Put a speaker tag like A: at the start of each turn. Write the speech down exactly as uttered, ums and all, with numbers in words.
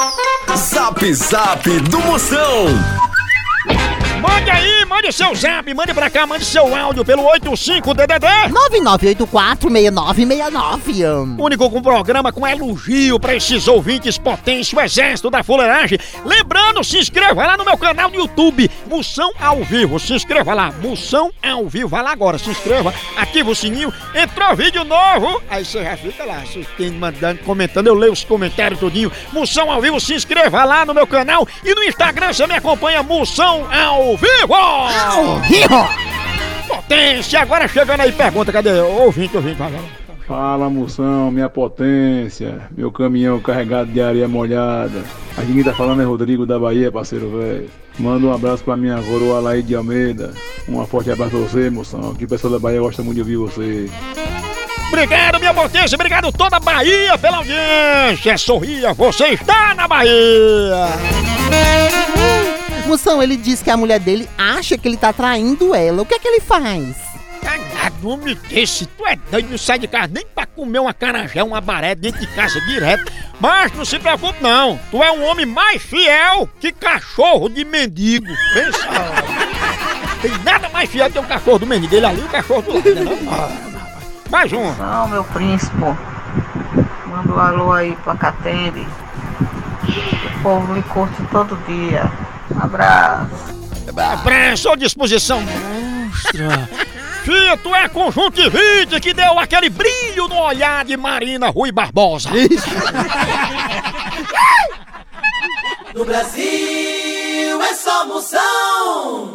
A: Zap Zap do Moção.
B: Mande aí, mande seu zap, mande pra cá, mande seu áudio pelo oitenta e cinco D D D
C: nove nove oito quatro seis nove seis nove.
B: Único com programa com elogio pra esses ouvintes potentes, o exército da fuleiragem. Lembrando, se inscreva lá no meu canal do YouTube, Moção ao Vivo. Se inscreva lá, Moção ao Vivo. Vai lá agora, se inscreva, ativa o sininho, entrou vídeo novo. Aí você já fica lá assistindo, mandando, comentando, eu leio os comentários tudinho. Moção ao Vivo, se inscreva lá no meu canal. E no Instagram você me acompanha, Moção ao Vivo!
C: Ao vivo!
B: Potência! Agora chegando aí, pergunta, cadê? Ouvinte, ouvinte, vai, vai.
D: Fala, Moção, minha potência, meu caminhão carregado de areia molhada. Aqui quem tá falando é Rodrigo da Bahia, parceiro velho. Manda um abraço pra minha coroa Laí de Almeida. Um forte abraço pra você, Moção, que o pessoal da Bahia gosta muito de ouvir você.
B: Obrigado, minha potência, obrigado toda a Bahia pela audiência. Sorria, você está na Bahia.
C: Moção, ele diz que a mulher dele acha que ele tá traindo ela. O que é que ele faz?
B: Cagado, homem desse, tu é doido, não sai de casa nem pra comer uma acarajé, uma baré dentro de casa direto. Mas não se preocupe não, tu é um homem mais fiel que cachorro de mendigo. Pensa, tem nada mais fiel que um cachorro do mendigo, ele ali e o cachorro do lado, né? Não? Mais um.
E: Não, meu príncipe, manda um alô aí pra Catende. O povo me curte todo dia. Um abraço.
B: Abraço à disposição monstra. Fia, tu é conjuntivite que deu aquele brilho no olhar de Marina Rui Barbosa.
F: No Brasil é só Moção.